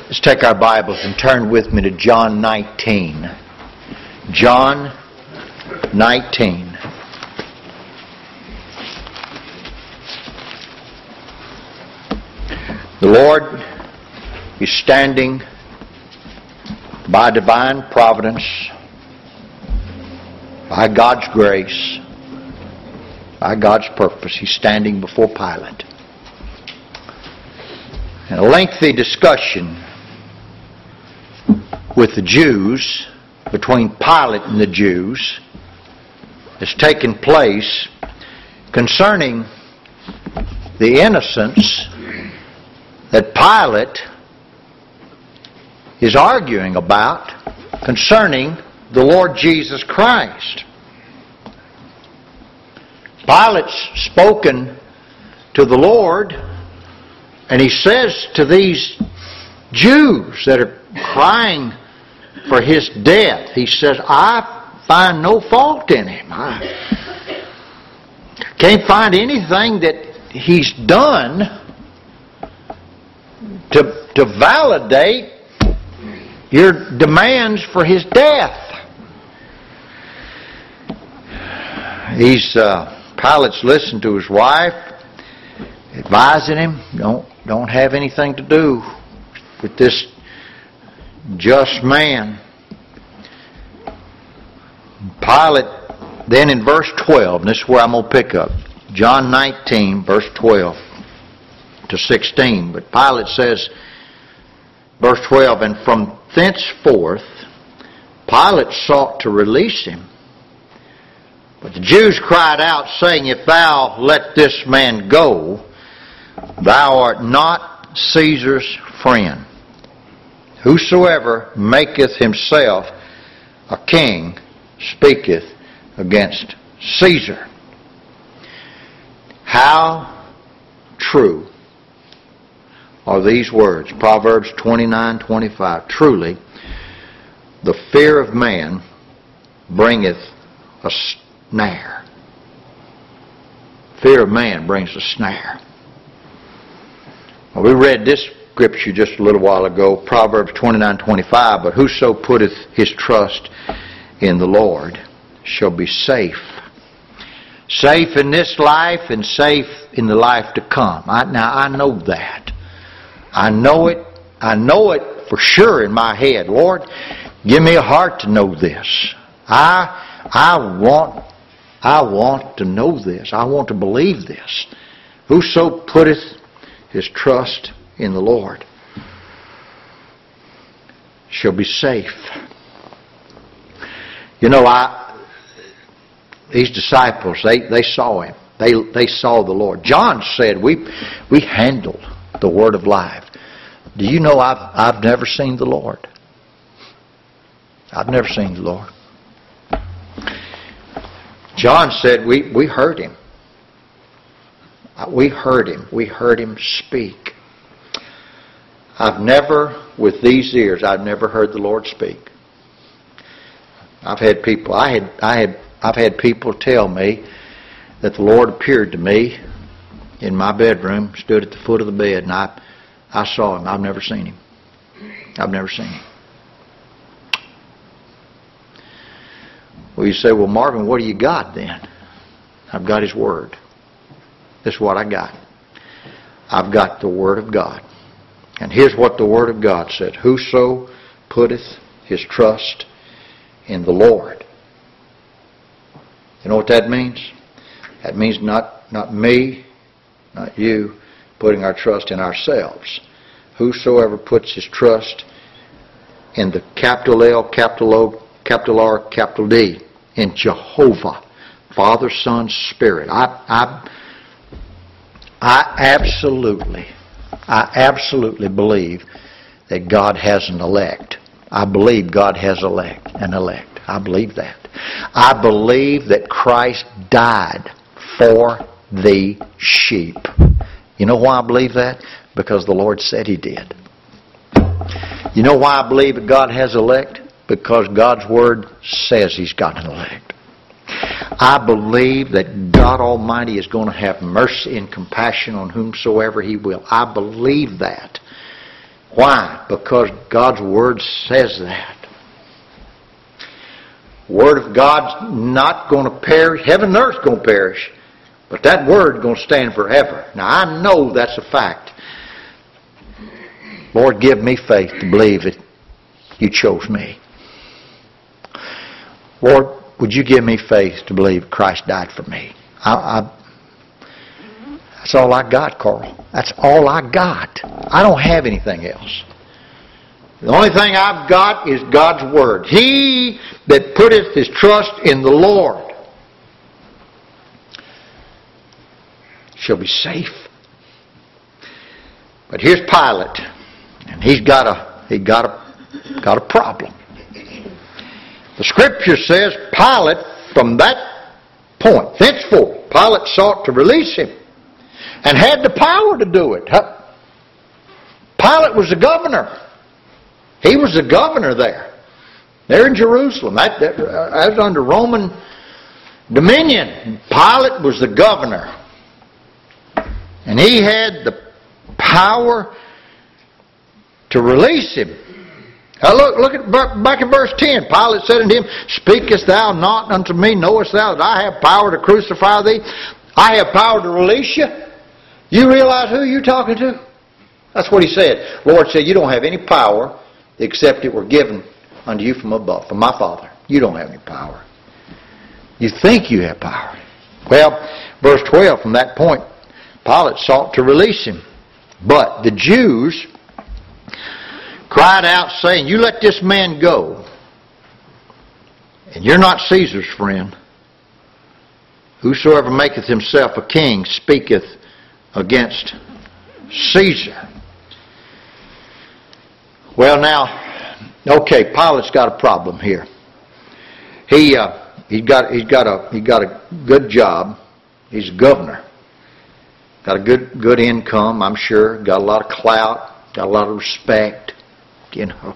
Let's take our Bibles and turn with me to John 19. John 19. The Lord is standing by divine providence, by God's grace, by God's purpose. He's standing before Pilate. And a lengthy discussion with the Jews, between Pilate and the Jews, has taken place concerning the innocence that Pilate is arguing about concerning the Lord Jesus Christ. Pilate's spoken to the Lord, and he says to these Jews that are crying for his death, he says, I find no fault in him. I can't find anything that he's done to validate your demands for his death. Pilate's listened to his wife, advising him, don't have anything to do with this just man. Pilate, then in verse 12, and this is where I'm going to pick up, John 19, verse 12 to 16. But Pilate says, verse 12, and from thenceforth Pilate sought to release him. But the Jews cried out, saying, if thou let this man go, thou art not Caesar's friend. Whosoever maketh himself a king speaketh against Caesar. How true are these words? Proverbs 29:25. Truly, the fear of man bringeth a snare. Fear of man brings a snare. Well, we read this scripture just a little while ago, Proverbs 29:25. But whoso putteth his trust in the Lord shall be safe. Safe in this life and safe in the life to come. Now I know that. I know it for sure in my head. Lord, give me a heart to know this. I want to know this. I want to believe this. Whoso putteth his trust in the Lord shall be safe. You know, these disciples, they saw him. They saw the Lord. John said, we handled the word of life. Do you know I've never seen the Lord? I've never seen the Lord. John said, we heard him. We heard him. We heard him speak. I've never, with these ears, I've never heard the Lord speak. I've had people, I've had people tell me that the Lord appeared to me in my bedroom, stood at the foot of the bed, and I saw him. I've never seen him. I've never seen him. Well, you say, well, Marvin, what do you got then? I've got His Word. This is what I got. I've got the Word of God. And here's what the Word of God said. Whoso putteth his trust in the Lord. You know what that means? That means not me, not you, putting our trust in ourselves. Whosoever puts his trust in the capital L, capital O, capital R, capital D, in Jehovah, Father, Son, Spirit. I absolutely believe that God has an elect. I believe God has an elect. I believe that. I believe that Christ died for the sheep. You know why I believe that? Because the Lord said He did. You know why I believe that God has elect? Because God's Word says He's got an elect. I believe that God Almighty is going to have mercy and compassion on whomsoever He will. I believe that. Why? Because God's Word says that. Word of God's not going to perish. Heaven and earth's going to perish. But that Word's going to stand forever. Now, I know that's a fact. Lord, give me faith to believe that You chose me. Lord, would You give me faith to believe Christ died for me? That's all I got, Carl. That's all I got. I don't have anything else. The only thing I've got is God's Word. He that putteth his trust in the Lord shall be safe. But here's Pilate, and he's got a problem. The Scripture says Pilate, from that point, thenceforth, Pilate sought to release him and had the power to do it. Pilate was the governor. He was the governor there. There in Jerusalem. That was under Roman dominion. Pilate was the governor. And he had the power to release him. Now look at back in verse 10. Pilate said unto him, Speakest thou not unto me? Knowest thou that I have power to crucify thee? I have power to release you? You realize who you're talking to? That's what he said. The Lord said, You don't have any power except it were given unto you from above, from my Father. You don't have any power. You think you have power. Well, verse 12, from that point, Pilate sought to release him. But the Jews cried out, saying, You let this man go, and you're not Caesar's friend. Whosoever maketh himself a king speaketh against Caesar. Well, now, okay, Pilate's got a problem here. He got a good job. He's a governor. Got a good income, I'm sure. Got a lot of clout. Got a lot of respect. You know.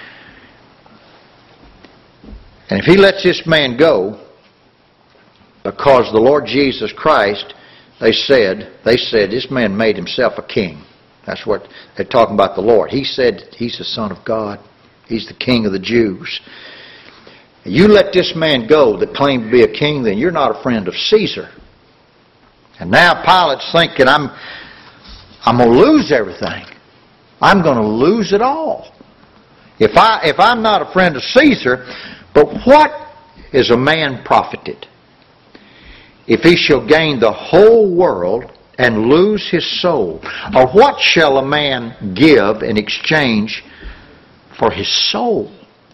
And if he lets this man go, because the Lord Jesus Christ, they said this man made himself a king. That's what they're talking about the Lord. He said he's the Son of God. He's the King of the Jews. You let this man go that claimed to be a king, then you're not a friend of Caesar. And now Pilate's thinking, I'm going to lose everything. I'm going to lose it all. If I'm not a friend of Caesar, but what is a man profited if he shall gain the whole world and lose his soul? Or what shall a man give in exchange for his soul?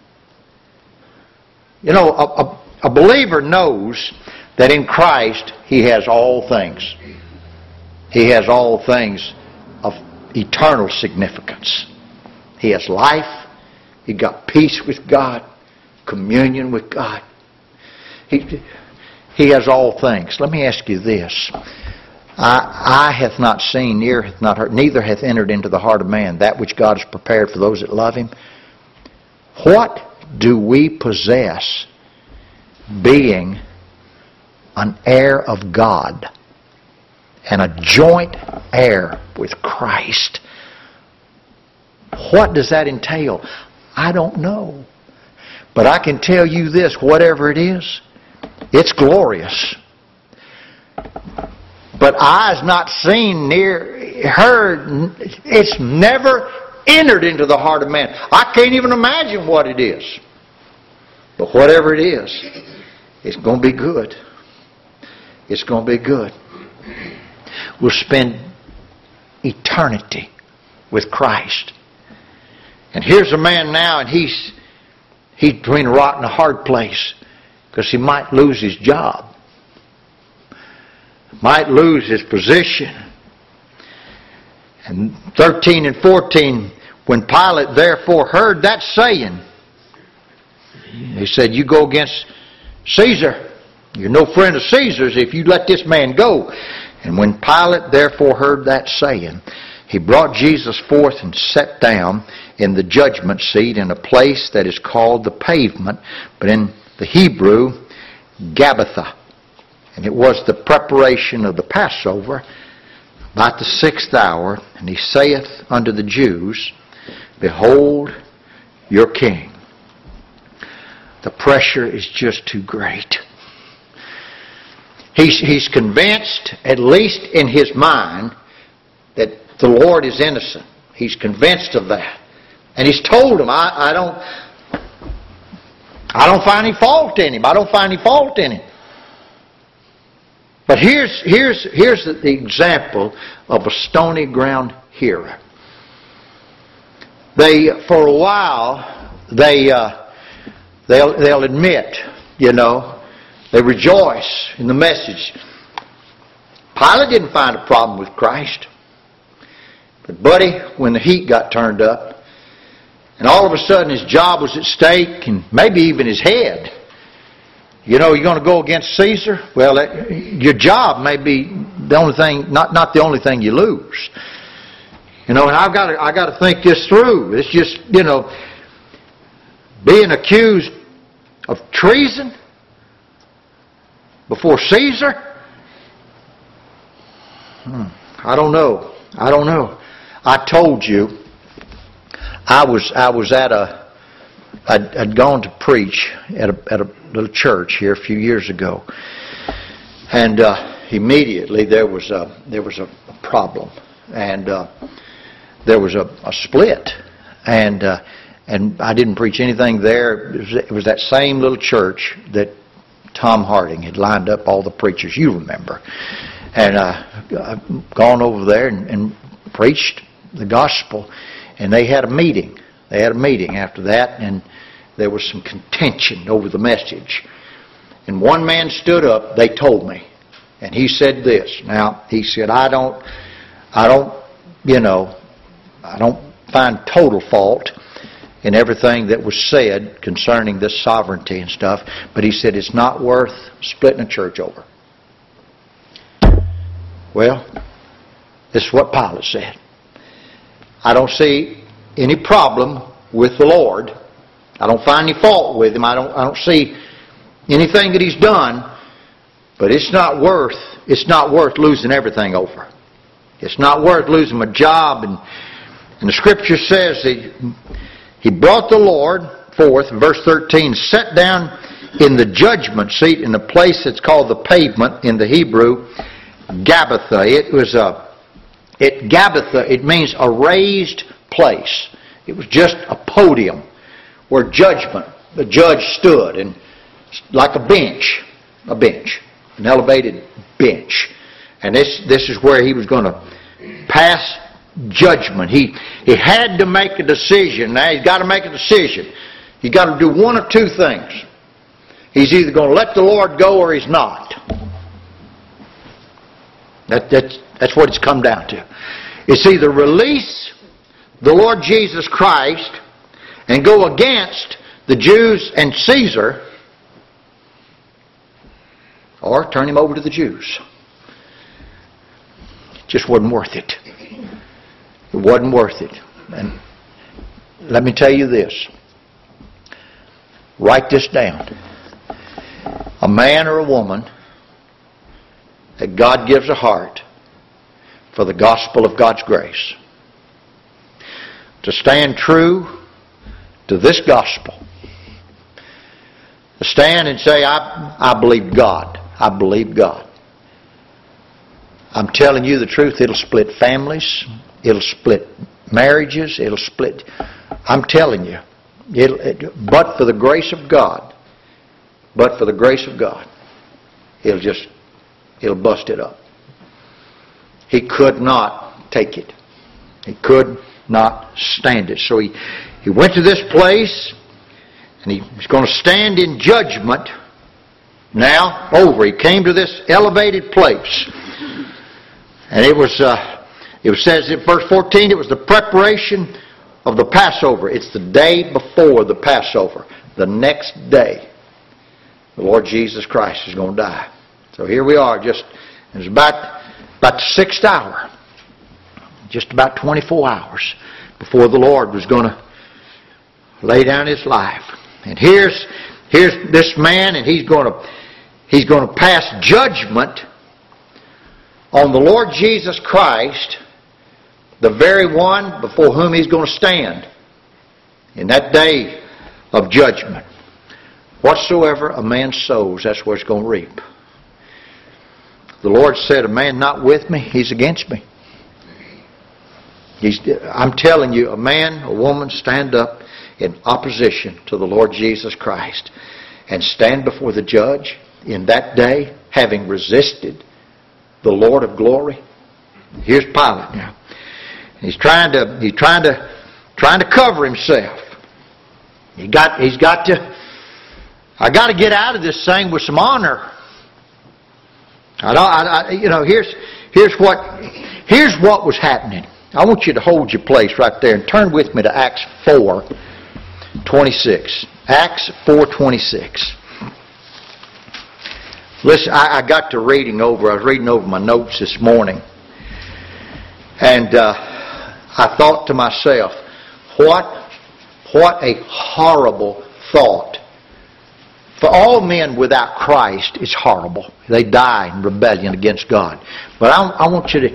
You know, a believer knows that in Christ he has all things. He has all things of eternal significance. He has life. He got peace with God, communion with God. He has all things. Let me ask you this. Eye hath not seen, ear hath not heard, neither hath entered into the heart of man that which God has prepared for those that love Him. What do we possess being an heir of God and a joint heir with Christ? What does that entail? I don't know. But I can tell you this, whatever it is, it's glorious. But eyes not seen, near heard, it's never entered into the heart of man. I can't even imagine what it is. But whatever it is, it's going to be good. It's going to be good. We'll spend eternity with Christ. And here's a man now, and he's between a rock and a hard place, because he might lose his job, might lose his position. And 13 and 14, when Pilate therefore heard that saying, he said, You go against Caesar. You're no friend of Caesar's if you let this man go. And when Pilate therefore heard that saying, he brought Jesus forth and sat down in the judgment seat in a place that is called the Pavement, but in the Hebrew, Gabbatha. And it was the preparation of the Passover, about the 6th hour. And he saith unto the Jews, Behold your king. The pressure is just too great. He's convinced, at least in his mind, that the Lord is innocent. He's convinced of that. And he's told him, I don't find any fault in him. I don't find any fault in him. But here's the example of a stony ground hearer. For a while, they'll admit, they rejoice in the message. Pilate didn't find a problem with Christ. But buddy, when the heat got turned up, and all of a sudden his job was at stake, and maybe even his head. You're going to go against Caesar? Well, your job may be the only thing, not the only thing you lose. And I've got to think this through. It's just, being accused of treason before Caesar? I don't know. I told you I was at I'd gone to preach at a little church here a few years ago, and immediately there was a problem, and there was a split, and I didn't preach anything there. It was that same little church that Tom Harding had lined up all the preachers. You remember, and I've gone over there and preached the gospel, and they had a meeting. They had a meeting after that, and there was some contention over the message. And one man stood up, they told me, and he said this. Now, he said, I don't find total fault in everything that was said concerning this sovereignty and stuff, but he said it's not worth splitting a church over. Well, this is what Pilate said. I don't see any problem with the Lord. I don't find any fault with him. I don't see anything that he's done, but it's not worth losing everything over. It's not worth losing my job. And the Scripture says that he brought the Lord forth, verse 13, sat down in the judgment seat in the place that's called the pavement in the Hebrew, Gabbatha. Gabbatha, it means a raised place. It was just a podium where the judge stood, and like a bench, an elevated bench. And this is where he was going to pass judgment. He had to make a decision. Now he's got to make a decision. He's got to do one of two things. He's either going to let the Lord go or he's not. That's what it's come down to. It's either release the Lord Jesus Christ and go against the Jews and Caesar, or turn him over to the Jews. It just wasn't worth it. It wasn't worth it. And let me tell you this. Write this down. A man or a woman that God gives a heart for the gospel of God's grace, to stand true to this gospel, to stand and say, I believe God. I believe God. I'm telling you the truth, it'll split families, it'll split marriages, it'll split. I'm telling you, but for the grace of God, it'll bust it up. He could not take it. He could not stand it. So he went to this place, and he was going to stand in judgment now over. He came to this elevated place. And it says in verse 14, it was the preparation of the Passover. It's the day before the Passover. The next day, the Lord Jesus Christ is going to die. So here we are, it's about the sixth hour. Just about 24 hours before the Lord was going to lay down his life. And here's this man, and he's going to pass judgment on the Lord Jesus Christ, the very one before whom he's going to stand In that day of judgment, whatsoever a man sows, that's what he's going to reap. The Lord said, a man not with me, he's against me. I'm telling you, a man, a woman stand up in opposition to the Lord Jesus Christ and stand before the judge in that day, having resisted the Lord of glory. Here's Pilate now. He's trying to cover himself. I got to get out of this thing with some honor. Here's what was happening. I want you to hold your place right there and turn with me to Acts 4:26. Acts 4:26. Listen, I got to I was reading over my notes this morning, and I thought to myself, what a horrible thought. For all men without Christ is horrible. They die in rebellion against God. But I want you to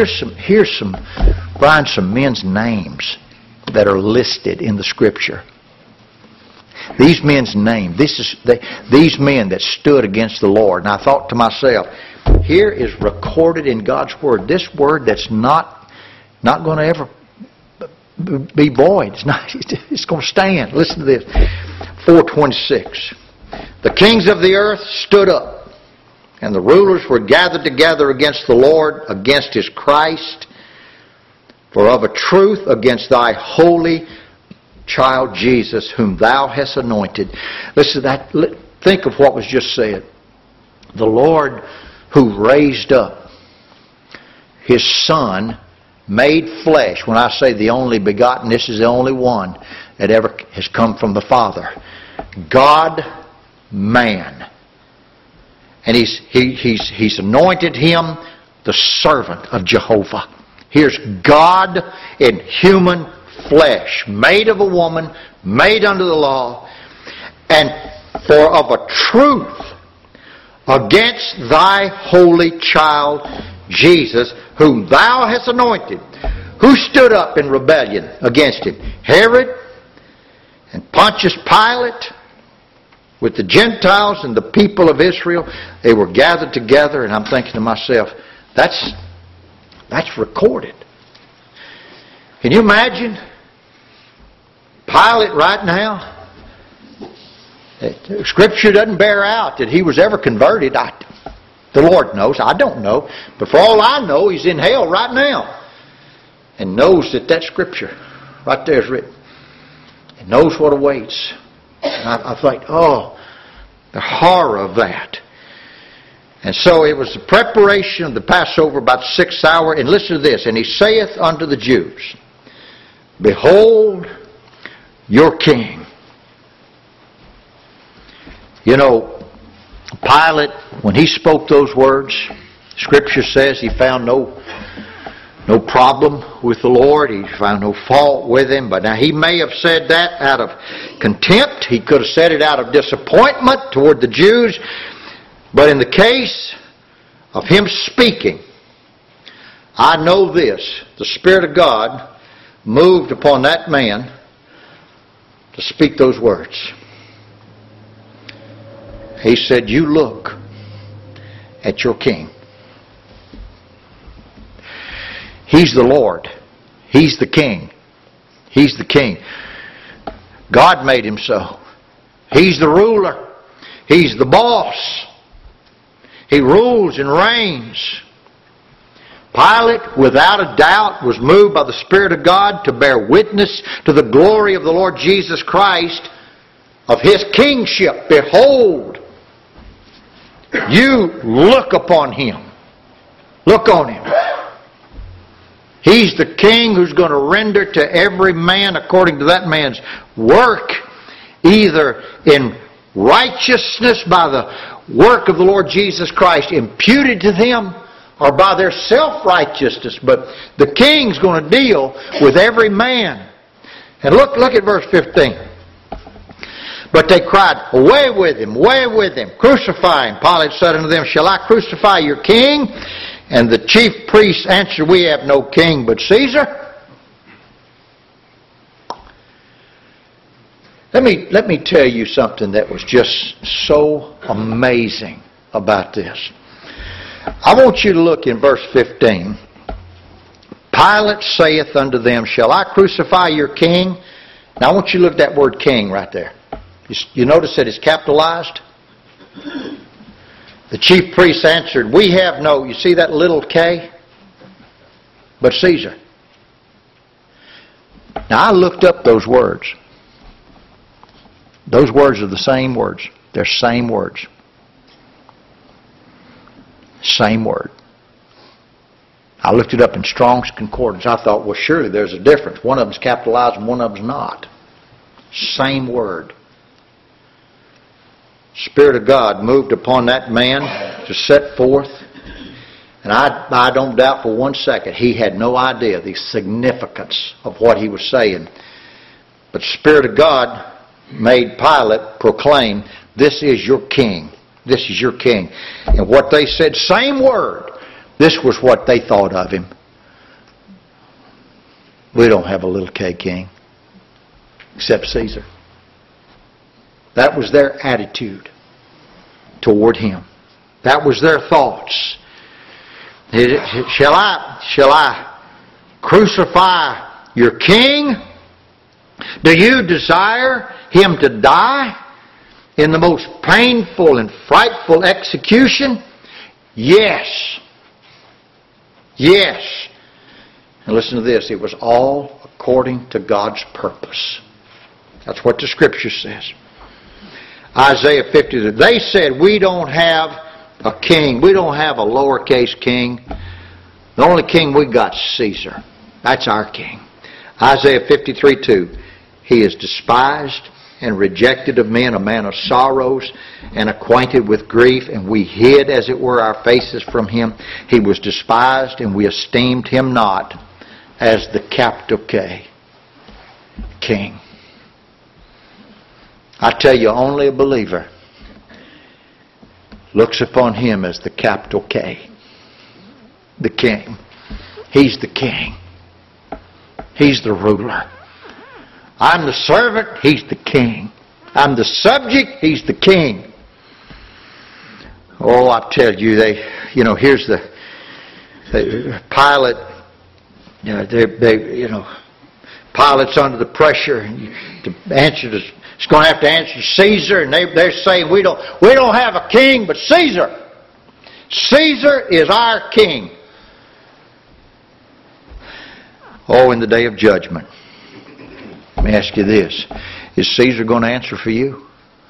find some men's names that are listed in the Scripture. These men's names, these men that stood against the Lord. And I thought to myself, here is recorded in God's Word. This Word that's not going to ever be void. It's going to stand. Listen to this. 4:26. The kings of the earth stood up, and the rulers were gathered together against the Lord, against His Christ, for of a truth against thy holy child Jesus, whom thou hast anointed. Listen to that. Think of what was just said. The Lord who raised up His Son, made flesh. When I say the only begotten, this is the only one that ever has come from the Father. God, man. And He's anointed Him the servant of Jehovah. Here's God in human flesh, made of a woman, made under the law, and for of a truth against thy holy child Jesus, whom thou hast anointed. Who stood up in rebellion against Him? Herod and Pontius Pilate, with the Gentiles and the people of Israel. They were gathered together, and I'm thinking to myself, that's recorded. Can you imagine Pilate right now? Scripture doesn't bear out that he was ever converted. The Lord knows. I don't know. But for all I know, he's in hell right now. And knows that Scripture right there is written. And knows what awaits. And I think, the horror of that. And so it was the preparation of the Passover about the 6th hour. And listen to this. And he saith unto the Jews, Behold your king. You know, Pilate, when he spoke those words, Scripture says he found no problem with the Lord. He found no fault with Him. But now he may have said that out of contempt. He could have said it out of disappointment toward the Jews. But in the case of him speaking, I know this. The Spirit of God moved upon that man to speak those words. He said, you look at your king. He's the Lord. He's the king. He's the king. God made him so. He's the ruler. He's the boss. He rules and reigns. Pilate, without a doubt, was moved by the Spirit of God to bear witness to the glory of the Lord Jesus Christ, of His kingship. Behold, you look upon Him. Look on Him. He's the king who's going to render to every man according to that man's work, either in righteousness by the work of the Lord Jesus Christ imputed to them, or by their self-righteousness. But the king's going to deal with every man. And look at verse 15. But they cried, Away with him, crucify him. Pilate said unto them, Shall I crucify your king? And the chief priests answered, We have no king but Caesar. Let me tell you something that was just so amazing about this. I want you to look in verse 15. Pilate saith unto them, Shall I crucify your king? Now I want you to look at that word king right there. You notice that it's capitalized? The chief priests answered, We have no, you see that little K? But Caesar. Now I looked up those words. Those words are the same words. They're same words. Same word. I looked it up in Strong's Concordance. I thought, well, surely there's a difference. One of them's capitalized and one of them's not. Same word. Spirit of God moved upon that man to set forth. And I don't doubt for one second he had no idea the significance of what he was saying. But the Spirit of God made Pilate proclaim, This is your king. This is your king. And what they said, same word, this was what they thought of him. We don't have a little K king except Caesar. That was their attitude toward him. That was their thoughts. Shall I crucify your king? Do you desire him to die in the most painful and frightful execution? Yes. Yes. And listen to this. It was all according to God's purpose. That's what the Scripture says. Isaiah 50. They said, we don't have a king. We don't have a lowercase king. The only king we got is Caesar. That's our king. Isaiah 53:2. He is despised and rejected of men, a man of sorrows and acquainted with grief, and we hid, as it were, our faces from him. He was despised, and we esteemed him not, as the capital K, king. I tell you, only a believer looks upon him as the capital K, the king. He's the king. He's the ruler. I'm the servant, he's the king. I'm the subject, he's the king. Oh, I tell you, here's the Pilate. Pilate's under the pressure to answer this. He's going to have to answer Caesar, and they're saying we don't have a king but Caesar. Caesar is our king. Oh, in the day of judgment. Let me ask you this. Is Caesar going to answer for you?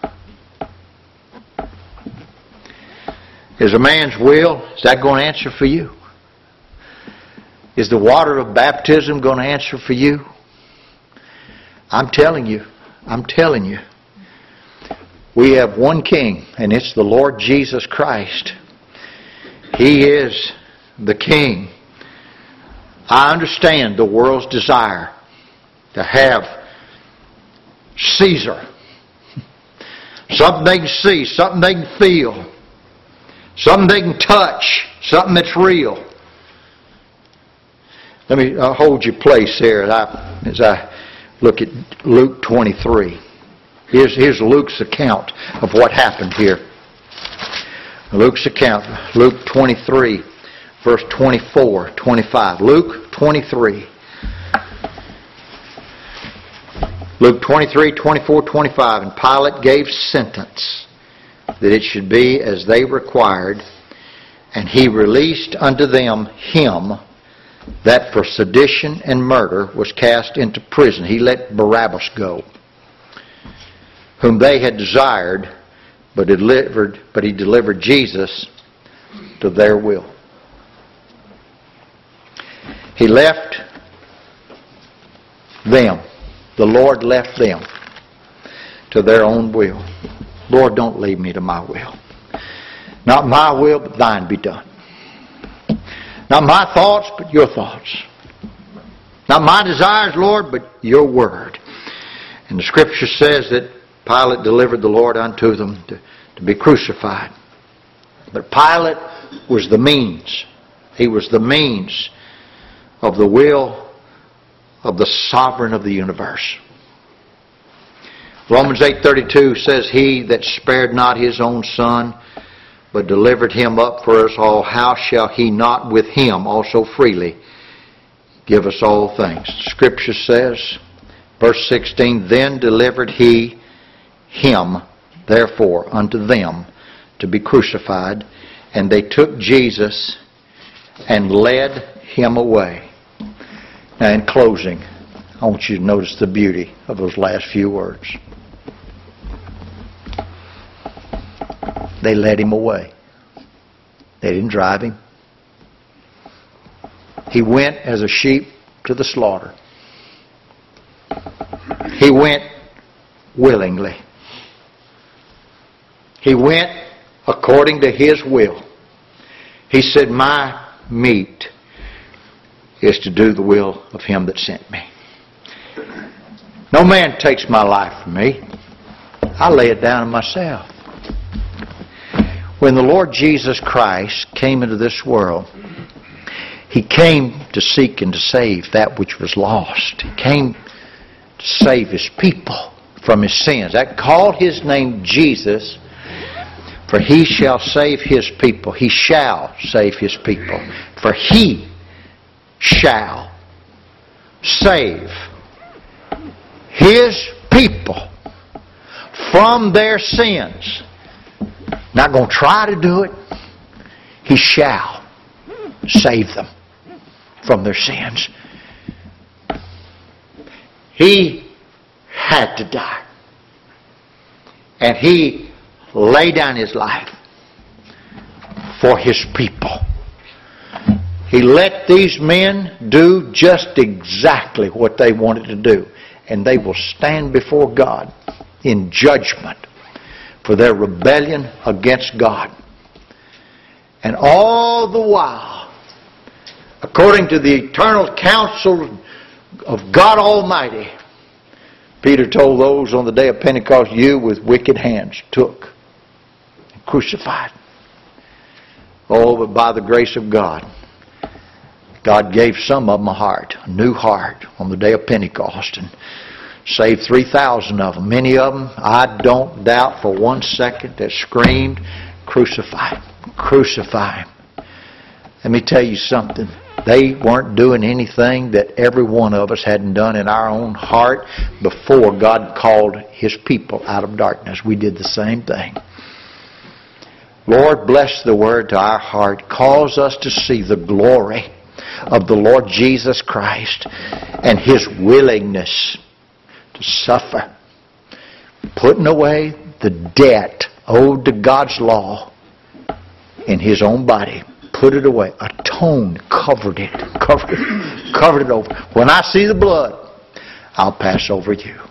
Is a man's will, is that going to answer for you? Is the water of baptism going to answer for you? I'm telling you. We have one king, and it's the Lord Jesus Christ. He is the king. I understand the world's desire to have Caesar. Something they can see, something they can feel, something they can touch, something that's real. Let me hold your place here as I look at Luke 23. Here's Luke's account of what happened here. Luke's account, Luke 23, verse 24, 25. Luke 23. Luke 23, 24, 25. And Pilate gave sentence that it should be as they required, and he released unto them him that for sedition and murder was cast into prison. He let Barabbas go, whom they had desired, but he delivered Jesus to their will. He left them. The Lord left them to their own will. Lord, don't leave me to my will. Not my will, but thine be done. Not my thoughts, but your thoughts. Not my desires, Lord, but your word. And the Scripture says that Pilate delivered the Lord unto them to be crucified. But Pilate was the means. He was the means of the will of the sovereign of the universe. Romans 8:32 says, He that spared not His own Son, but delivered Him up for us all, how shall He not with Him also freely give us all things? Scripture says, verse 16, Then delivered He Him, therefore, unto them to be crucified, and they took Jesus and led Him away. Now, in closing, I want you to notice the beauty of those last few words. They led Him away. They didn't drive Him. He went as a sheep to the slaughter. He went willingly. He went according to His will. He said, My meat is to do the will of Him that sent me. No man takes my life from me. I lay it down myself. When the Lord Jesus Christ came into this world, He came to seek and to save that which was lost. He came to save His people from his sins. That called His name Jesus, for He shall save His people. He shall save His people. For He shall save His people from their sins. Not going to try to do it. He shall save them from their sins. He had to die. And He laid down His life for His people. He let these men do just exactly what they wanted to do. And they will stand before God in judgment for their rebellion against God. And all the while, according to the eternal counsel of God Almighty, Peter told those on the day of Pentecost, You with wicked hands took and crucified. Oh, but by the grace of God, God gave some of them a new heart on the day of Pentecost, and saved 3,000 of them. Many of them, I don't doubt for one second, that screamed, Crucify Him, crucify Him. Let me tell you something. They weren't doing anything that every one of us hadn't done in our own heart before God called His people out of darkness. We did the same thing. Lord, bless the Word to our heart. Cause us to see the glory of the Lord Jesus Christ and His willingness to suffer, putting away the debt owed to God's law in His own body. Put it away. Atoned, covered it over. When I see the blood, I'll pass over you.